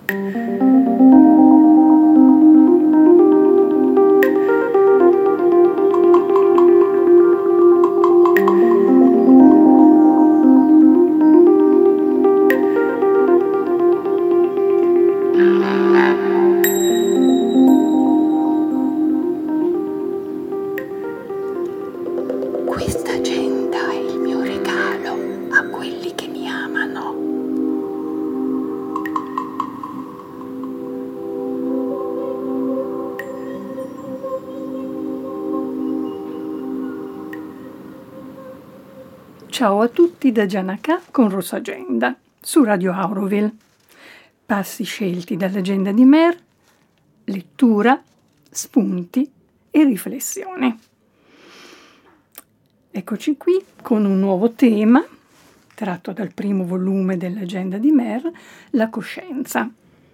Questa agenda è il mio regalo a quelli che mi amano. Ciao a tutti da Gianacà con Rosa Agenda su Radio Auroville. Passi scelti dall'agenda di Mer, lettura, spunti e riflessioni. Eccoci qui con un nuovo tema tratto dal primo volume dell'agenda di Mer, la coscienza.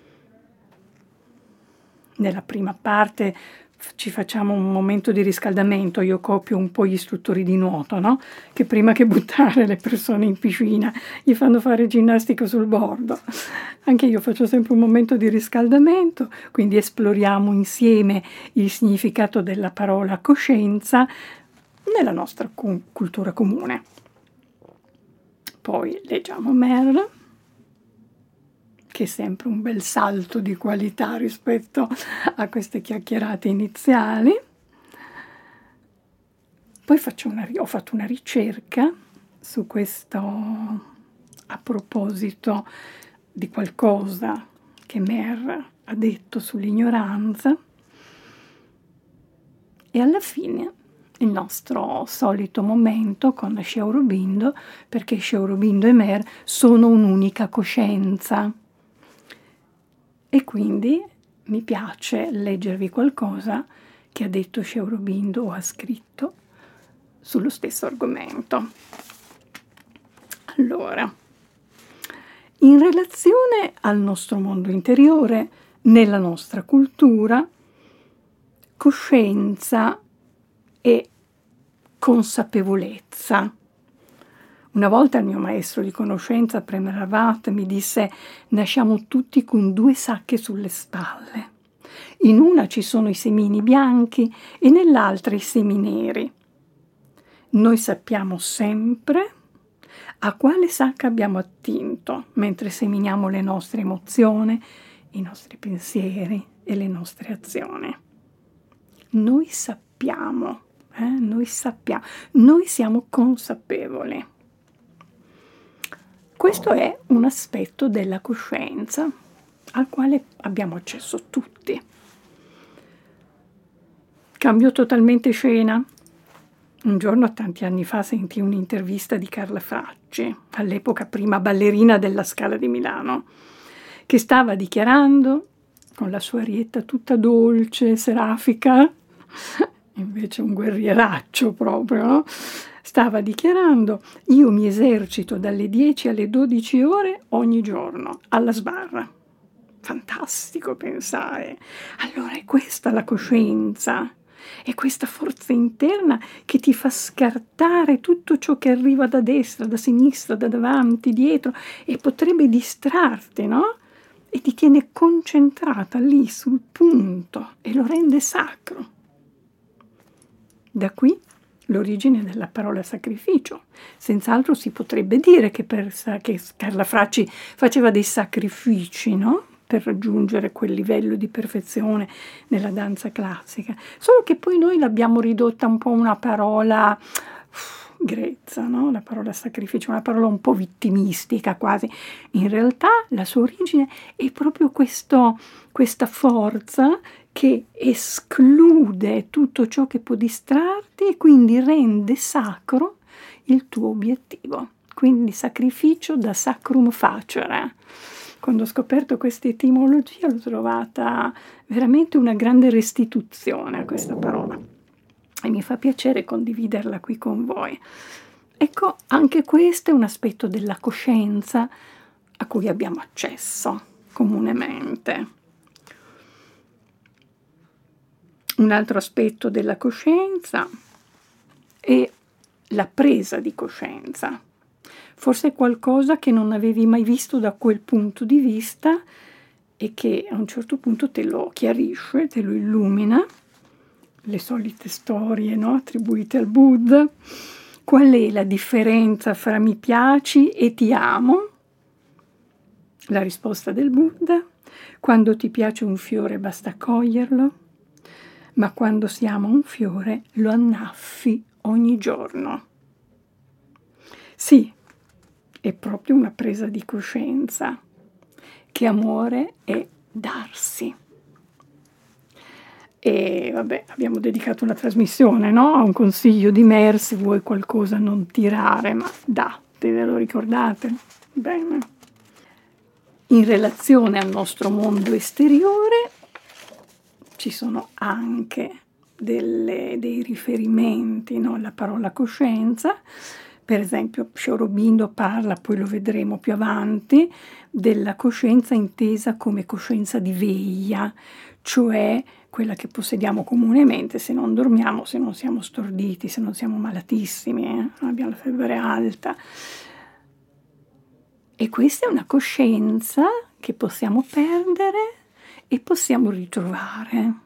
Nella prima parte ci facciamo un momento di riscaldamento, io copio un po' gli istruttori di nuoto, no? Che prima che buttare le persone in piscina gli fanno fare ginnastica sul bordo. Anche io faccio sempre un momento di riscaldamento, quindi esploriamo insieme il significato della parola coscienza nella nostra cultura comune. Poi leggiamo Mer, che è sempre un bel salto di qualità rispetto a queste chiacchierate iniziali. Poi ho fatto una ricerca su questo, a proposito di qualcosa che Mer ha detto sull'ignoranza, e alla fine il nostro solito momento con Sri Aurobindo, perché Sri Aurobindo e Mer sono un'unica coscienza. E quindi mi piace leggervi qualcosa che ha detto Sri Aurobindo o ha scritto sullo stesso argomento. Allora, in relazione al nostro mondo interiore, nella nostra cultura, coscienza e consapevolezza. Una volta il mio maestro di conoscenza, Premaravat, mi disse: nasciamo tutti con 2 sacche sulle spalle. In una ci sono i semini bianchi e nell'altra i semi neri. Noi sappiamo sempre a quale sacca abbiamo attinto mentre seminiamo le nostre emozioni, i nostri pensieri e le nostre azioni. Noi sappiamo, noi siamo consapevoli. Questo è un aspetto della coscienza al quale abbiamo accesso tutti. Cambio totalmente scena. Un giorno, tanti anni fa, sentii un'intervista di Carla Fracci, all'epoca prima ballerina della Scala di Milano, che stava dichiarando, con la sua arietta tutta dolce, serafica, invece un guerrieraccio proprio, no? Stava dichiarando: io mi esercito dalle 10 alle 12 ore ogni giorno alla sbarra. Fantastico pensare. Allora è questa la coscienza, è questa forza interna che ti fa scartare tutto ciò che arriva da destra, da sinistra, da davanti, dietro, e potrebbe distrarti, no? E ti tiene concentrata lì sul punto e lo rende sacro. Da qui l'origine della parola sacrificio. Senz'altro si potrebbe dire che Carla Fracci faceva dei sacrifici, no? Per raggiungere quel livello di perfezione nella danza classica. Solo che poi noi l'abbiamo ridotta un po' una parola grezza, no? La parola sacrificio, una parola un po' vittimistica quasi. In realtà la sua origine è proprio questa forza che esclude tutto ciò che può distrarti e quindi rende sacro il tuo obiettivo. Quindi sacrificio da sacrum facere. Quando ho scoperto questa etimologia l'ho trovata veramente una grande restituzione a questa parola e mi fa piacere condividerla qui con voi. Ecco, anche questo è un aspetto della coscienza a cui abbiamo accesso comunemente. Un altro aspetto della coscienza è la presa di coscienza. Forse è qualcosa che non avevi mai visto da quel punto di vista e che a un certo punto te lo chiarisce, te lo illumina, le solite storie, no, attribuite al Buddha. Qual è la differenza fra mi piaci e ti amo? La risposta del Buddha: quando ti piace un fiore basta coglierlo, ma quando si ama un fiore lo annaffi ogni giorno. Sì, è proprio una presa di coscienza che amore è darsi. E vabbè, abbiamo dedicato una trasmissione, no? A un consiglio di Mer, se vuoi qualcosa non tirare, ma date, ve lo ricordate? Bene. In relazione al nostro mondo esteriore ci sono anche dei riferimenti, no? La parola coscienza. Per esempio, Psho Aurobindo parla, poi lo vedremo più avanti, della coscienza intesa come coscienza di veglia, cioè quella che possediamo comunemente se non dormiamo, se non siamo storditi, se non siamo malatissimi, non abbiamo la febbre alta. E questa è una coscienza che possiamo perdere e possiamo ritrovare.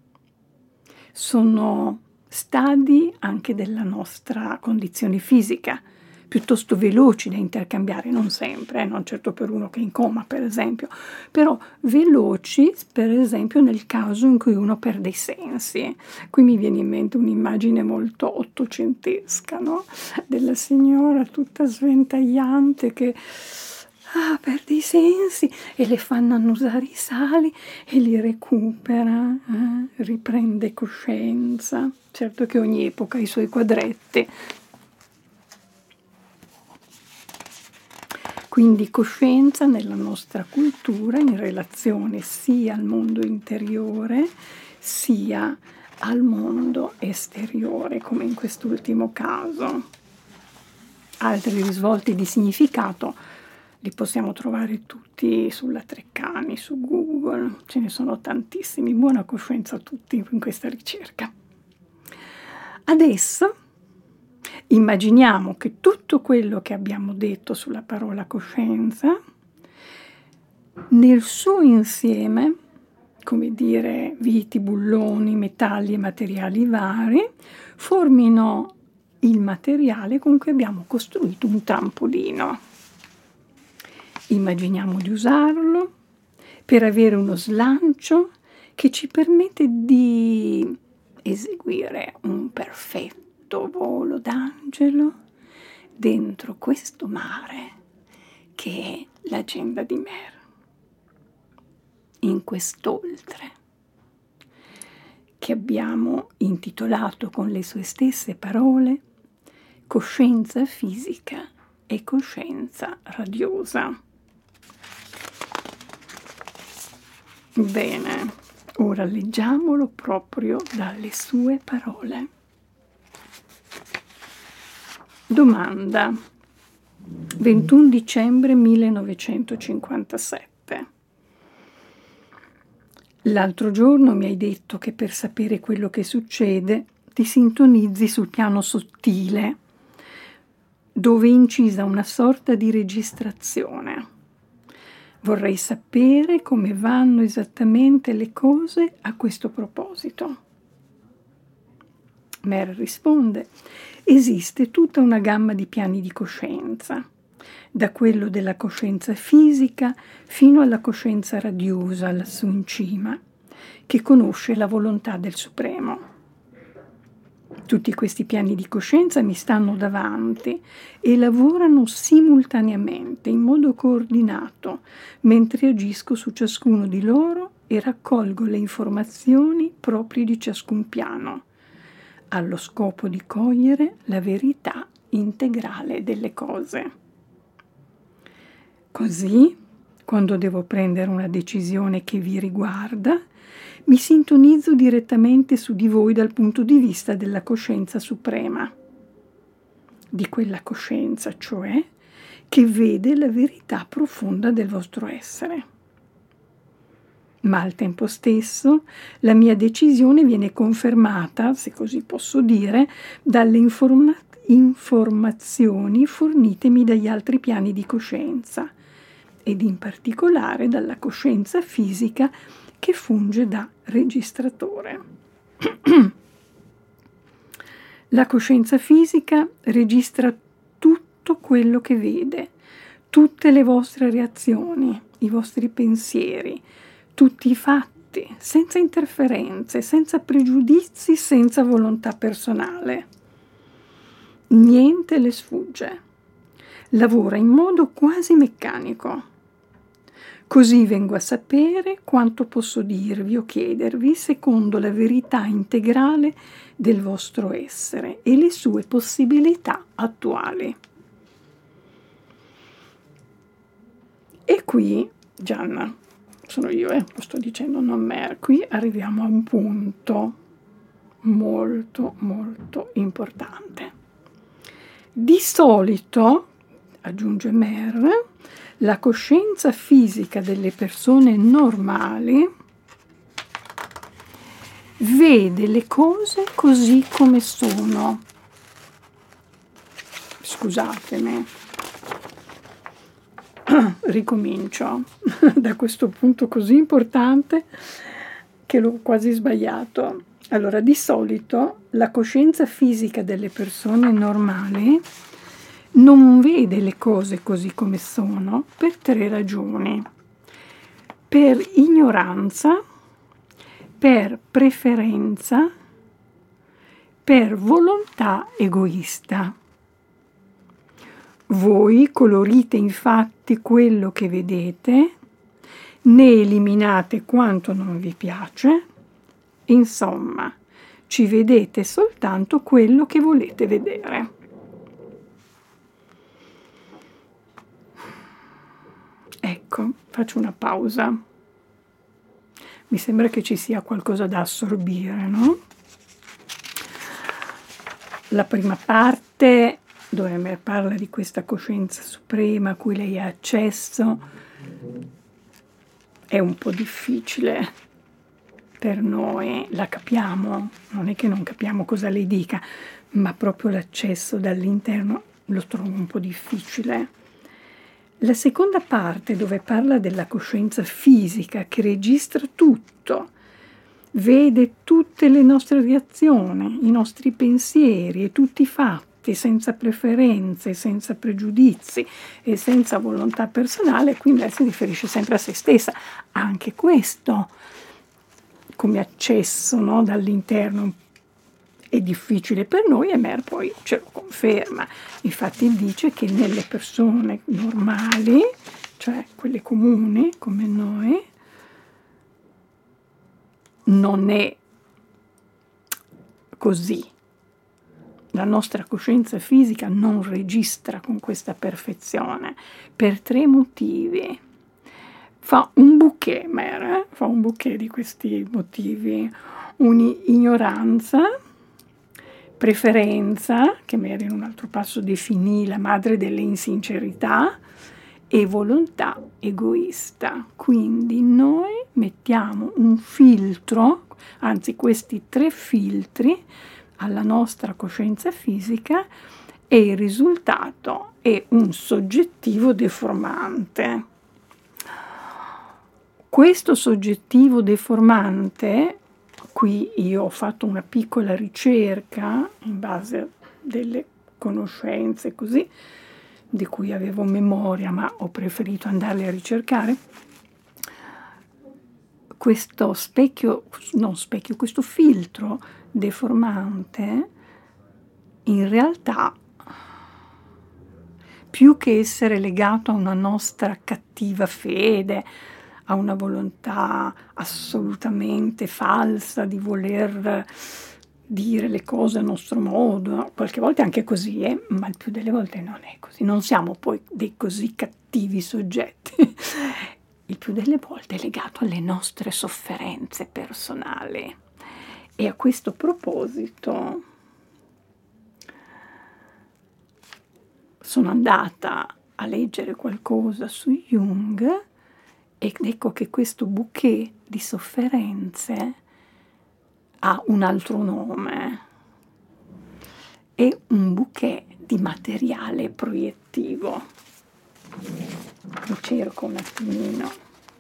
Sono stadi anche della nostra condizione fisica, piuttosto veloci da intercambiare, non sempre, non certo per uno che è in coma, per esempio, però veloci, per esempio, nel caso in cui uno perde i sensi. Qui mi viene in mente un'immagine molto ottocentesca, no? Della signora tutta sventagliante che perde i sensi e le fanno annusare i sali e li recupera, riprende coscienza. Certo che ogni epoca ha i suoi quadretti. Quindi coscienza nella nostra cultura in relazione sia al mondo interiore sia al mondo esteriore, come in quest'ultimo caso. Altri risvolti di significato li possiamo trovare tutti sulla Treccani, su Google, ce ne sono tantissimi. Buona coscienza a tutti in questa ricerca. Adesso immaginiamo che tutto quello che abbiamo detto sulla parola coscienza, nel suo insieme, come dire, viti, bulloni, metalli e materiali vari, formino il materiale con cui abbiamo costruito un trampolino. Immaginiamo di usarlo per avere uno slancio che ci permette di eseguire un perfetto volo d'angelo dentro questo mare che è l'agenda di Mer, in quest'oltre, che abbiamo intitolato con le sue stesse parole coscienza fisica e coscienza radiosa. Bene, ora leggiamolo proprio dalle sue parole. Domanda. 21 dicembre 1957. L'altro giorno mi hai detto che per sapere quello che succede ti sintonizzi sul piano sottile, dove è incisa una sorta di registrazione. Vorrei sapere come vanno esattamente le cose a questo proposito. Mer risponde: esiste tutta una gamma di piani di coscienza, da quello della coscienza fisica fino alla coscienza radiosa lassù in cima, che conosce la volontà del Supremo. Tutti questi piani di coscienza mi stanno davanti e lavorano simultaneamente, in modo coordinato, mentre agisco su ciascuno di loro e raccolgo le informazioni proprie di ciascun piano, allo scopo di cogliere la verità integrale delle cose. Così, quando devo prendere una decisione che vi riguarda, mi sintonizzo direttamente su di voi dal punto di vista della coscienza suprema, di quella coscienza, cioè, che vede la verità profonda del vostro essere. Ma al tempo stesso la mia decisione viene confermata, se così posso dire, dalle informazioni fornitemi dagli altri piani di coscienza, ed in particolare dalla coscienza fisica che funge da registratore. La coscienza fisica registra tutto quello che vede, tutte le vostre reazioni, i vostri pensieri, tutti i fatti, senza interferenze, senza pregiudizi, senza volontà personale. Niente le sfugge. Lavora in modo quasi meccanico. Così vengo a sapere quanto posso dirvi o chiedervi secondo la verità integrale del vostro essere e le sue possibilità attuali. E qui, Gianna, sono io, lo sto dicendo, non me, qui arriviamo a un punto molto, molto importante. Di solito, aggiunge Mer, la coscienza fisica delle persone normali vede le cose così come sono. Scusatemi. Ricomincio da questo punto così importante che l'ho quasi sbagliato. Allora, di solito la coscienza fisica delle persone normali non vede le cose così come sono per 3 ragioni: per ignoranza, per preferenza, per volontà egoista. Voi colorite infatti quello che vedete, ne eliminate quanto non vi piace, insomma, ci vedete soltanto quello che volete vedere. Ecco, faccio una pausa. Mi sembra che ci sia qualcosa da assorbire, no? La prima parte, dove Mer parla di questa coscienza suprema a cui lei ha accesso, è un po' difficile per noi, la capiamo, non è che non capiamo cosa lei dica, ma proprio l'accesso dall'interno lo trovo un po' difficile. La seconda parte, dove parla della coscienza fisica che registra tutto, vede tutte le nostre reazioni, i nostri pensieri e tutti i fatti, senza preferenze, senza pregiudizi e senza volontà personale, quindi lei si riferisce sempre a se stessa. Anche questo, come accesso, no, dall'interno, è difficile per noi e Mer poi ce lo conferma. Infatti dice che nelle persone normali, cioè quelle comuni come noi, non è così. La nostra coscienza fisica non registra con questa perfezione per 3 motivi. Fa un bouquet, Mer, fa un bouquet di questi motivi: un'ignoranza, preferenza, che Mer in un altro passo definì la madre delle insincerità, e volontà egoista. Quindi noi mettiamo un filtro, anzi questi 3 filtri, alla nostra coscienza fisica e il risultato è un soggettivo deformante. Questo soggettivo deformante, qui io ho fatto una piccola ricerca in base a delle conoscenze così, di cui avevo memoria, ma ho preferito andarle a ricercare. Questo questo filtro deformante, in realtà, più che essere legato a una nostra cattiva fede, a una volontà assolutamente falsa di voler dire le cose a nostro modo, qualche volta anche così, ma il più delle volte non è così, non siamo poi dei così cattivi soggetti. Il più delle volte è legato alle nostre sofferenze personali. E a questo proposito sono andata a leggere qualcosa su Jung ed ecco che questo bouquet di sofferenze ha un altro nome. È un bouquet di materiale proiettivo. Mi cerco un attimino.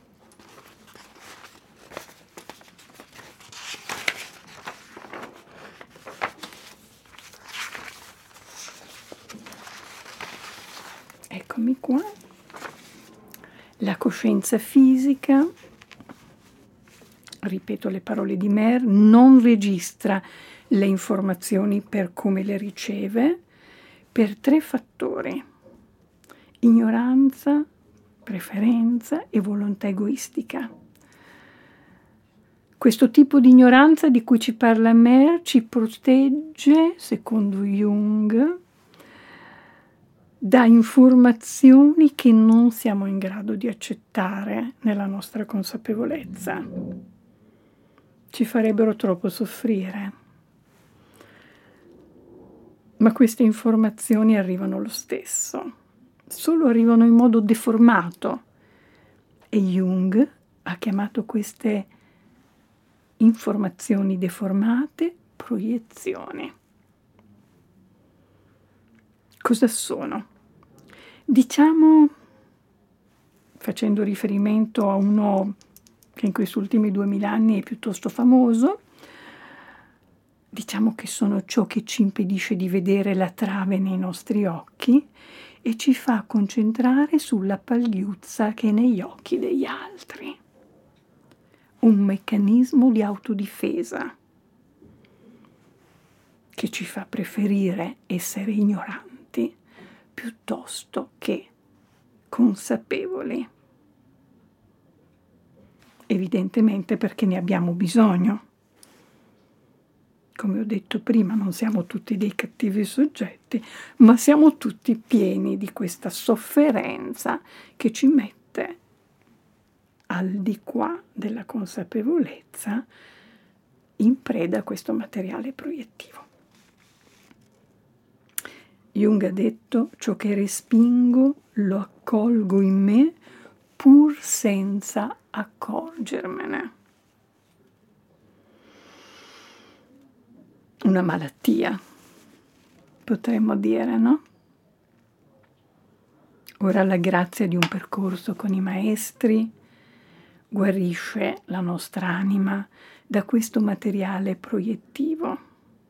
Eccomi qua. La coscienza fisica, ripeto le parole di Mer, non registra le informazioni per come le riceve, per 3 fattori: ignoranza, preferenza e volontà egoistica. Questo tipo di ignoranza di cui ci parla Mer ci protegge, secondo Jung, da informazioni che non siamo in grado di accettare nella nostra consapevolezza. Ci farebbero troppo soffrire. Ma queste informazioni arrivano lo stesso, solo arrivano in modo deformato. E Jung ha chiamato queste informazioni deformate proiezioni. Cosa sono? Diciamo, facendo riferimento a uno che in questi ultimi 2000 anni è piuttosto famoso, diciamo che sono ciò che ci impedisce di vedere la trave nei nostri occhi e ci fa concentrare sulla pagliuzza che è negli occhi degli altri. Un meccanismo di autodifesa che ci fa preferire essere ignoranti piuttosto che consapevoli. Evidentemente perché ne abbiamo bisogno. Come ho detto prima, non siamo tutti dei cattivi soggetti, ma siamo tutti pieni di questa sofferenza che ci mette al di qua della consapevolezza in preda a questo materiale proiettivo. Jung ha detto: ciò che respingo lo accolgo in me pur senza accorgermene. Una malattia, potremmo dire, no? Ora la grazia di un percorso con i maestri guarisce la nostra anima da questo materiale proiettivo.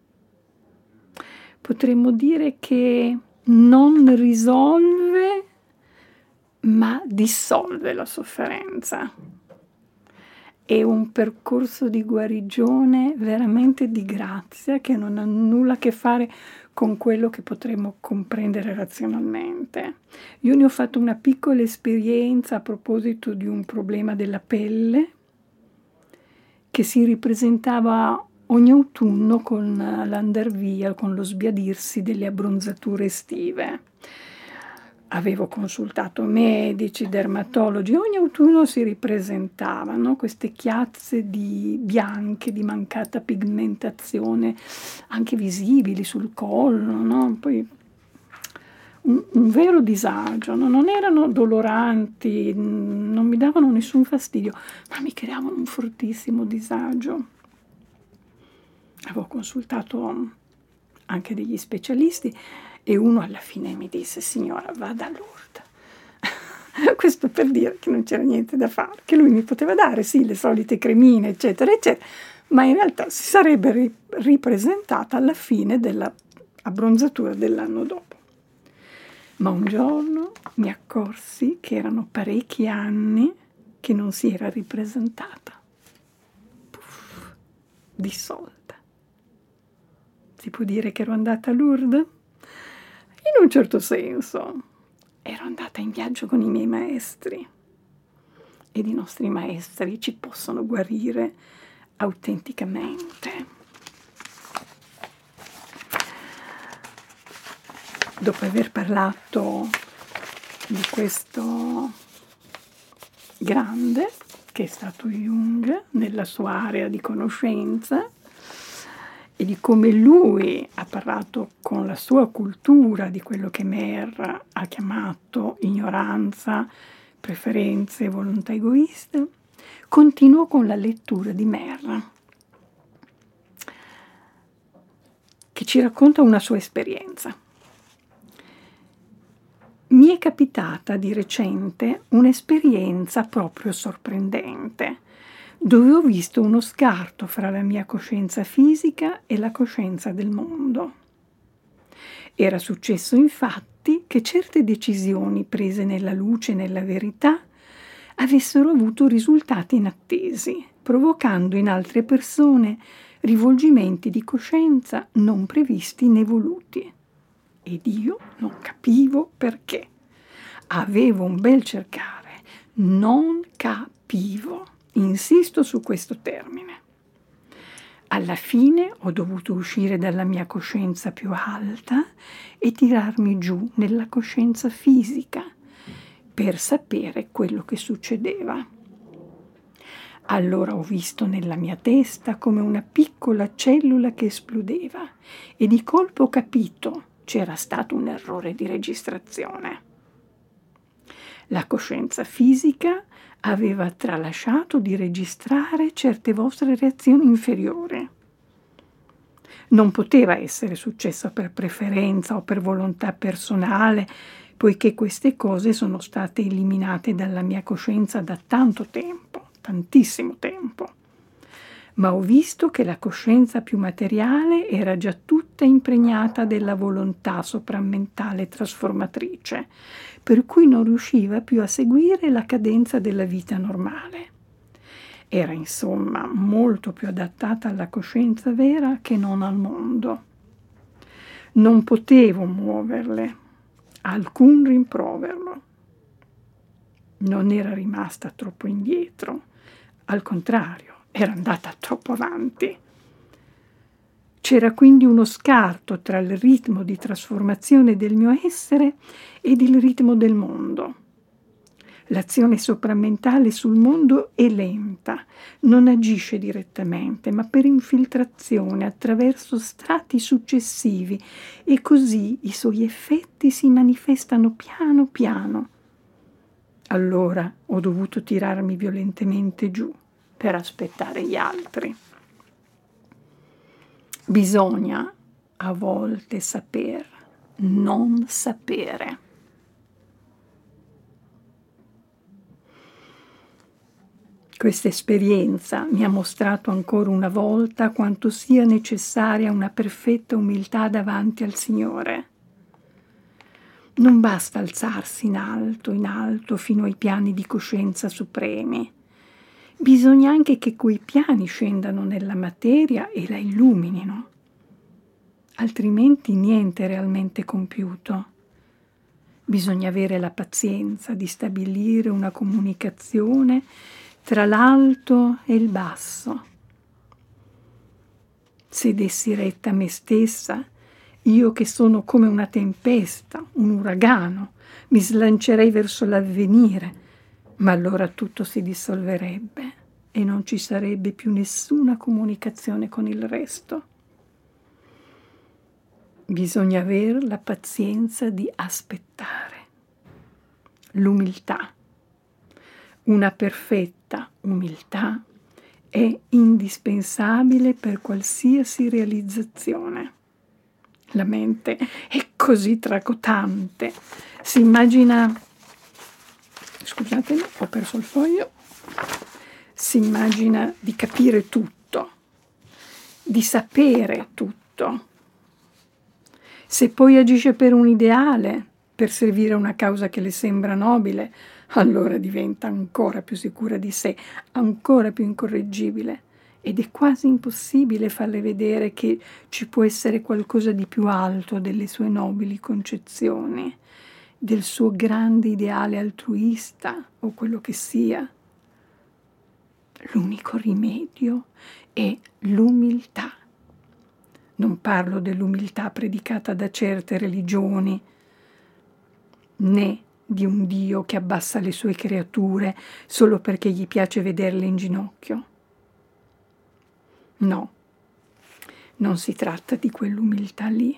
Potremmo dire che non risolve, ma dissolve la sofferenza. È un percorso di guarigione veramente di grazia che non ha nulla a che fare con quello che potremmo comprendere razionalmente. Io ne ho fatto una piccola esperienza a proposito di un problema della pelle che si ripresentava ogni autunno con l'andar via, con lo sbiadirsi delle abbronzature estive. Avevo consultato medici, dermatologi, ogni autunno si ripresentavano queste chiazze bianche, di mancata pigmentazione, anche visibili sul collo, no? Poi un vero disagio, no? Non erano doloranti, non mi davano nessun fastidio, ma mi creavano un fortissimo disagio. Avevo consultato anche degli specialisti e uno alla fine mi disse: signora, vada a Lourdes. Questo per dire che non c'era niente da fare, che lui mi poteva dare sì le solite cremine eccetera eccetera, ma in realtà si sarebbe ripresentata alla fine della abbronzatura dell'anno dopo. Ma un giorno mi accorsi che erano parecchi anni che non si era ripresentata. Puff, dissolta. Si può dire che ero andata a Lourdes? In un certo senso. Ero andata in viaggio con i miei maestri. Ed i nostri maestri ci possono guarire autenticamente. Dopo aver parlato di questo grande, che è stato Jung, nella sua area di conoscenza, e di come lui ha parlato con la sua cultura di quello che Mer ha chiamato ignoranza, preferenze e volontà egoista, continuo con la lettura di Mer, che ci racconta una sua esperienza. Mi è capitata di recente un'esperienza proprio sorprendente, dove ho visto uno scarto fra la mia coscienza fisica e la coscienza del mondo. Era successo infatti che certe decisioni prese nella luce e nella verità avessero avuto risultati inattesi, provocando in altre persone rivolgimenti di coscienza non previsti né voluti. Ed io non capivo perché. Avevo un bel cercare, non capivo. Insisto su questo termine. Alla fine ho dovuto uscire dalla mia coscienza più alta e tirarmi giù nella coscienza fisica per sapere quello che succedeva. Allora ho visto nella mia testa come una piccola cellula che esplodeva e di colpo ho capito c'era stato un errore di registrazione. La coscienza fisica aveva tralasciato di registrare certe vostre reazioni inferiori. Non poteva essere successo per preferenza o per volontà personale, poiché queste cose sono state eliminate dalla mia coscienza da tanto tempo, tantissimo tempo. Ma ho visto che la coscienza più materiale era già tutta impregnata della volontà sopramentale trasformatrice, per cui non riusciva più a seguire la cadenza della vita normale. Era insomma molto più adattata alla coscienza vera che non al mondo. Non potevo muoverle, alcun rimprovero. Non era rimasta troppo indietro, al contrario, era andata troppo avanti. C'era quindi uno scarto tra il ritmo di trasformazione del mio essere ed il ritmo del mondo. L'azione sopramentale sul mondo è lenta, non agisce direttamente, ma per infiltrazione attraverso strati successivi e così i suoi effetti si manifestano piano piano. Allora ho dovuto tirarmi violentemente giù per aspettare gli altri. Bisogna a volte saper non sapere. Questa esperienza mi ha mostrato ancora una volta quanto sia necessaria una perfetta umiltà davanti al Signore. Non basta alzarsi in alto, fino ai piani di coscienza supremi. Bisogna anche che quei piani scendano nella materia e la illuminino. Altrimenti niente è realmente compiuto. Bisogna avere la pazienza di stabilire una comunicazione tra l'alto e il basso. Se dessi retta a me stessa, io che sono come una tempesta, un uragano, mi slancerei verso l'avvenire, ma allora tutto si dissolverebbe e non ci sarebbe più nessuna comunicazione con il resto. Bisogna avere la pazienza di aspettare. L'umiltà. Una perfetta umiltà è indispensabile per qualsiasi realizzazione. La mente è così tracotante. Si immagina, scusatemi, ho perso il foglio, si immagina di capire tutto, di sapere tutto. Se poi agisce per un ideale, per servire a una causa che le sembra nobile, allora diventa ancora più sicura di sé, ancora più incorreggibile, ed è quasi impossibile farle vedere che ci può essere qualcosa di più alto delle sue nobili concezioni, del suo grande ideale altruista o quello che sia. L'unico rimedio è l'umiltà. Non parlo dell'umiltà predicata da certe religioni, né di un Dio che abbassa le sue creature solo perché gli piace vederle in ginocchio. No, non si tratta di quell'umiltà lì,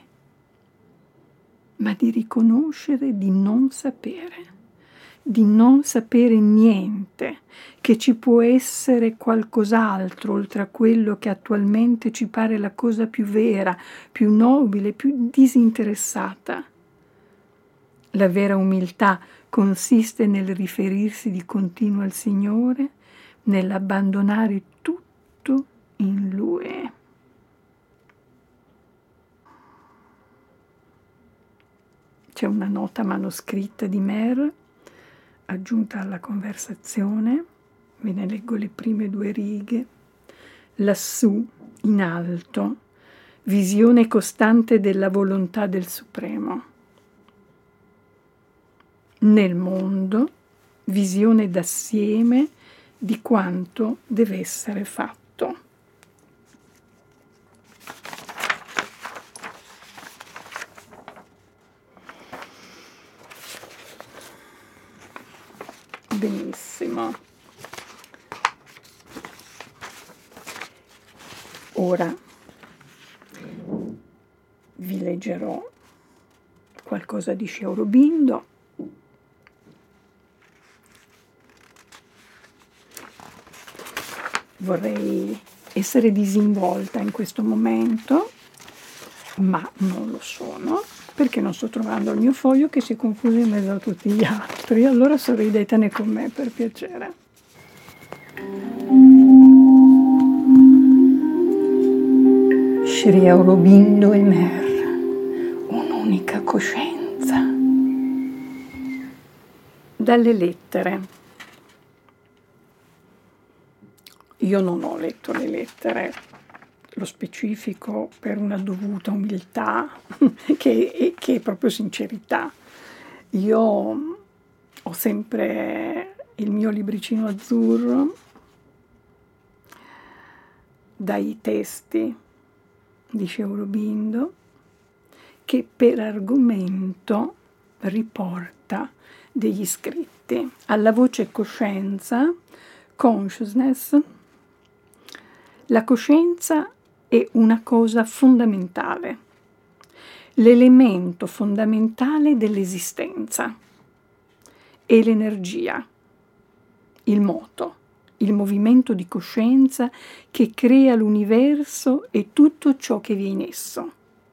ma di riconoscere di non sapere niente, che ci può essere qualcos'altro oltre a quello che attualmente ci pare la cosa più vera, più nobile, più disinteressata. La vera umiltà consiste nel riferirsi di continuo al Signore, nell'abbandonare tutto in Lui. C'è una nota manoscritta di Mer aggiunta alla conversazione, ve ne leggo le prime 2 righe. Lassù, in alto, visione costante della volontà del Supremo. Nel mondo, visione d'assieme di quanto deve essere fatto. Benissimo. Ora vi leggerò qualcosa di Sri Aurobindo. Vorrei essere disinvolta in questo momento, ma non lo sono, perché non sto trovando il mio foglio che si è confuso in mezzo a tutti gli altri. Allora sorridetene con me, per piacere. Sri Aurobindo e Mer, un'unica coscienza. Dalle lettere. Io non ho letto le lettere, lo specifico per una dovuta umiltà, che è proprio sincerità. Io ho sempre il mio libricino azzurro dai testi di Sri Aurobindo, che per argomento riporta degli scritti. Alla voce coscienza, consciousness, la coscienza è una cosa fondamentale, l'elemento fondamentale dell'esistenza, è l'energia, il moto, il movimento di coscienza che crea l'universo e tutto ciò che vi è in esso.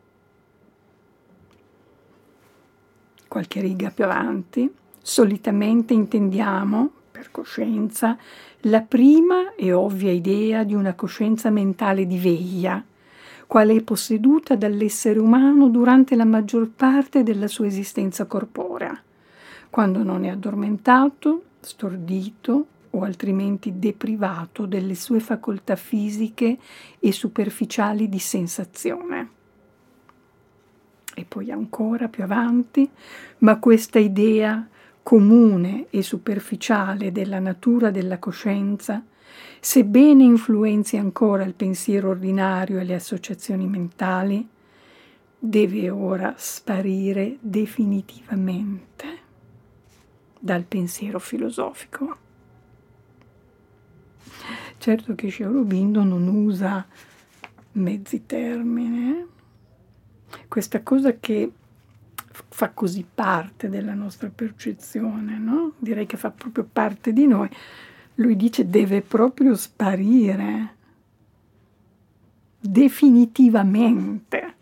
Qualche riga più avanti, solitamente intendiamo per coscienza la prima e ovvia idea di una coscienza mentale di veglia, quale è posseduta dall'essere umano durante la maggior parte della sua esistenza corporea, quando non è addormentato, stordito o altrimenti deprivato delle sue facoltà fisiche e superficiali di sensazione. E poi ancora più avanti, ma questa idea comune e superficiale della natura della coscienza, sebbene influenzi ancora il pensiero ordinario e le associazioni mentali, deve ora sparire definitivamente dal pensiero filosofico. Certo che Sri Aurobindo non usa mezzi termini, questa cosa che fa così parte della nostra percezione, no? Direi che fa proprio parte di noi. Lui dice deve proprio sparire definitivamente.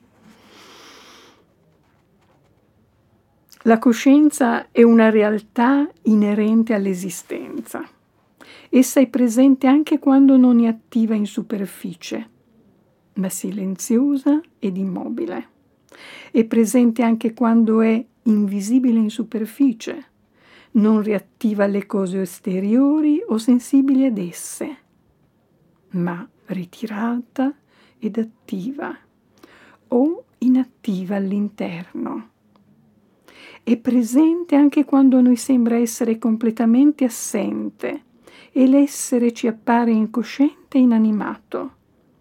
La coscienza è una realtà inerente all'esistenza. Essa è presente anche quando non è attiva in superficie, ma silenziosa ed immobile. È presente anche quando è invisibile in superficie, non reattiva alle cose esteriori o sensibili ad esse, ma ritirata ed attiva o inattiva all'interno. È presente anche quando noi sembra essere completamente assente e l'essere ci appare incosciente e inanimato.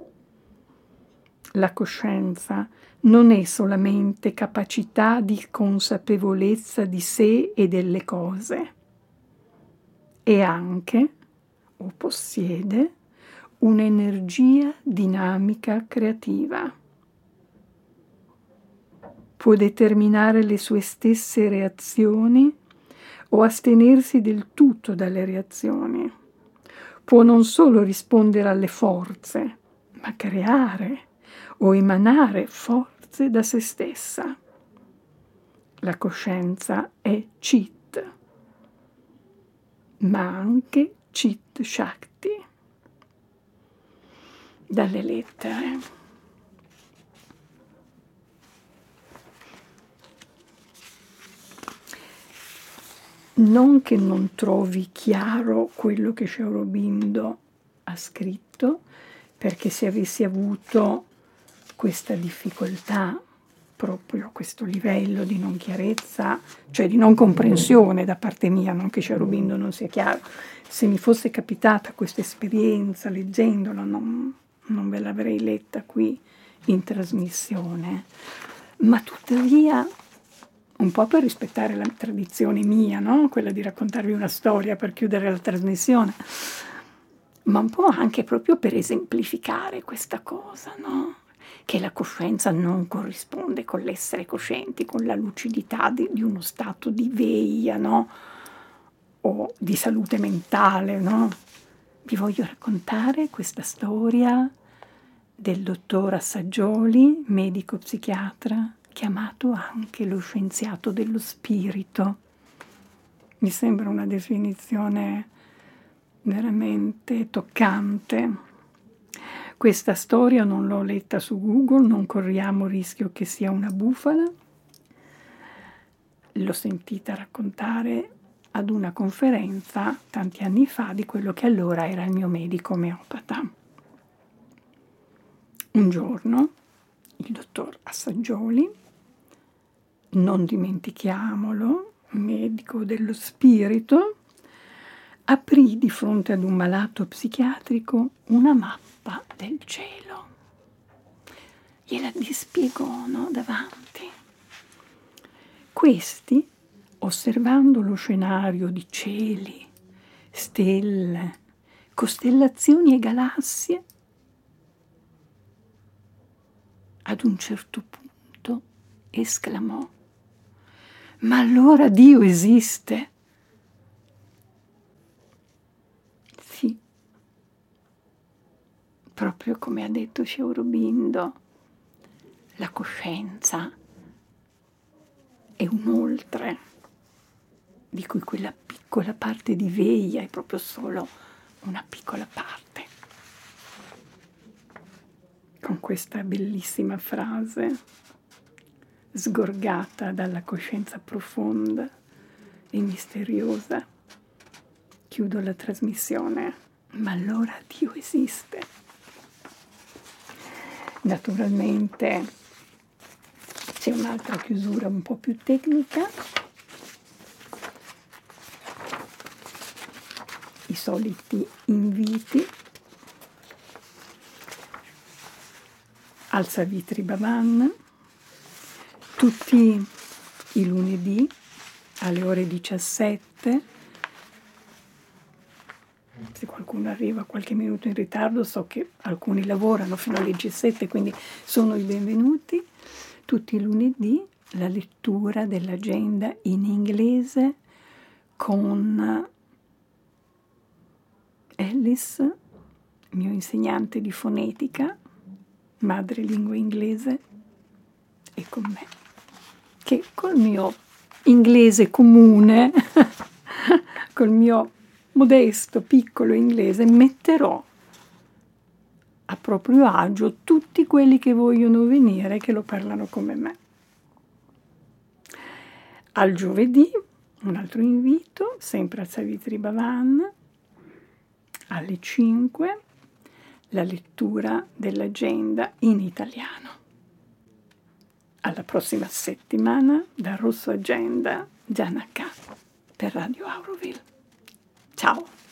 La coscienza non è solamente capacità di consapevolezza di sé e delle cose, è anche, o possiede, un'energia dinamica creativa. Può determinare le sue stesse reazioni o astenersi del tutto dalle reazioni. Può non solo rispondere alle forze, ma creare o emanare forze da se stessa. La coscienza è Chit, ma anche Chit Shakti. Dalle lettere. Non che non trovi chiaro quello che Sri Aurobindo ha scritto, perché se avessi avuto questa difficoltà, proprio questo livello di non chiarezza, cioè di non comprensione da parte mia, non che Sri Aurobindo non sia chiaro, se mi fosse capitata questa esperienza leggendola, non ve l'avrei letta qui in trasmissione, ma tuttavia, un po' per rispettare la tradizione mia, no? Quella di raccontarvi una storia per chiudere la trasmissione, ma un po' anche proprio per esemplificare questa cosa, no? Che la coscienza non corrisponde con l'essere coscienti, con la lucidità di uno stato di veglia, no? O di salute mentale, no? Vi voglio raccontare questa storia del dottor Assaggioli, medico psichiatra, chiamato anche lo scienziato dello spirito. Mi sembra una definizione veramente toccante. Questa storia non l'ho letta su Google, non corriamo il rischio che sia una bufala. L'ho sentita raccontare ad una conferenza tanti anni fa di quello che allora era il mio medico omeopata. Un giorno il dottor Assaggioli, non dimentichiamolo, medico dello spirito, aprì di fronte ad un malato psichiatrico una mappa del cielo. Gliela dispiegò, no, davanti. Questi, osservando lo scenario di cieli, stelle, costellazioni e galassie, ad un certo punto esclamò: «Ma allora Dio esiste?» Sì, proprio come ha detto Sri Aurobindo, la coscienza è un oltre, di cui quella piccola parte di veglia è proprio solo una piccola parte. Con questa bellissima frase, sgorgata dalla coscienza profonda e misteriosa, chiudo la trasmissione. Ma allora Dio esiste? Naturalmente c'è un'altra chiusura un po' più tecnica. I soliti inviti al Savitri Bhavan, tutti i lunedì alle ore 17. Se qualcuno arriva qualche minuto in ritardo, so che alcuni lavorano fino alle 17, quindi sono i benvenuti. Tutti i lunedì la lettura dell'agenda in inglese con Alice, mio insegnante di fonetica, madrelingua inglese, e con me, che col mio inglese comune, col mio modesto, piccolo inglese, metterò a proprio agio tutti quelli che vogliono venire, che lo parlano come me. Al giovedì, un altro invito, sempre al Savitri Bhavan, alle 5, la lettura dell'agenda in italiano. Alla prossima settimana da Rosso Agenda, Janaka per Radio Auroville. Ciao!